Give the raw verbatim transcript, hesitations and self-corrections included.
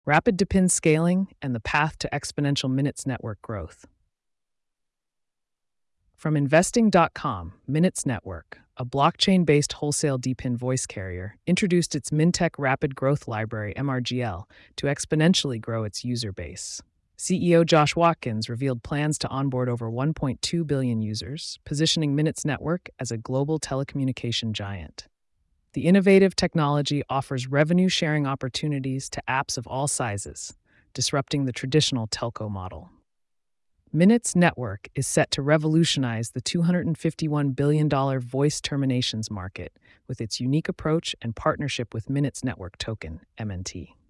rapid depend scaling, and the path to exponential minutes network growth. From investing dot com, Minutes Network, a blockchain based wholesale depend voice carrier, introduced its Mintech Rapid Growth Library M R G L to exponentially grow its user base. C E O Josh Watkins revealed plans to onboard over one point two billion users, positioning Minutes Network as a global telecommunication giant. The innovative technology offers revenue sharing opportunities to apps of all sizes, disrupting the traditional telco model. Minutes Network is set to revolutionize the two hundred fifty-one billion dollars voice terminations market with its unique approach and partnership with Minutes Network Token, M N T.